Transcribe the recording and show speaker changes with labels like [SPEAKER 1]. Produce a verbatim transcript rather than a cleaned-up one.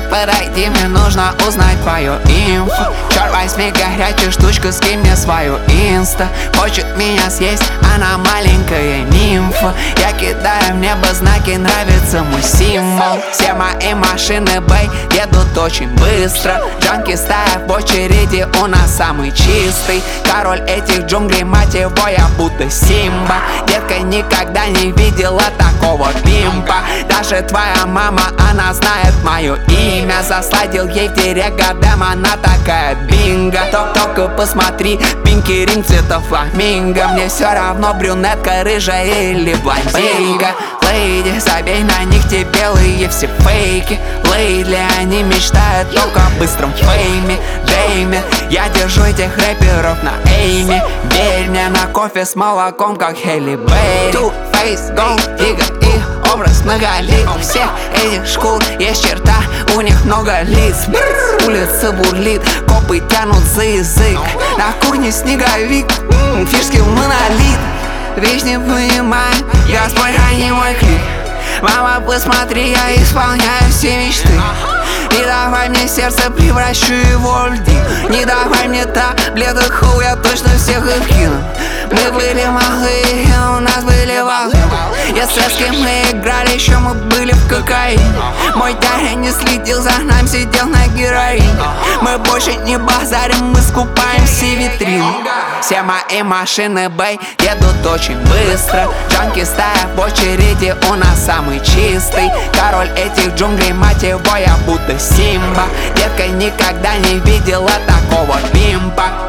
[SPEAKER 1] подойди, мне нужно узнать твою инфу. Черт возьми, горячая штучка, скинь мне свою инста. Хочет меня съесть, она маленькая нимфа. Я кидаю в небо знаки, нравится мой символ. Все мои машины, бэй, едут очень быстро. Джанки стая в очереди, у нас самый чистый. Король этих джунглей, мать его, я будто Симба. Детка никогда не видела такого пимпа. Даже твоя мама, она знает мое имя. Засладил ей в директ годам, она такая бинго. Только посмотри, пинки ринг цвета фламинго. Мне все равно, брюнетка, рыжая или блондинка. Лейди, забей на них, те белые все фейки. Лейдли, они мечтают только о быстром фейме. Дэйме, я держу этих рэперов на эйме. Верь мне, на кофе с молоком, как Хелли Бейли. Two Face, Gold Digger, их образ многолик. У всех этих школ есть черта, у них много лиц. Улица бурлит, копы тянут за язык. На кухне снеговик, м-м, фишки монолит. Вещь не понимаю, Господь храни мой клип. Мама, посмотри, я исполняю все мечты. Не давай мне сердце, превращу его в льдин. Не давай мне таблеток, ху, я точно всех их кину. Мы были малые, у нас были волны. Если с кем мы играли, еще мы были в кокаине. Мой дядя не следил за нами, сидел на героине. Мы больше не базарим, мы скупаем все витрины. Все мои машины, бэй, едут очень быстро. Джанки стая в очереди, у нас самый чистый. Король этих джунглей, мать его, я будто Симба. Детка никогда не видела такого пимпа.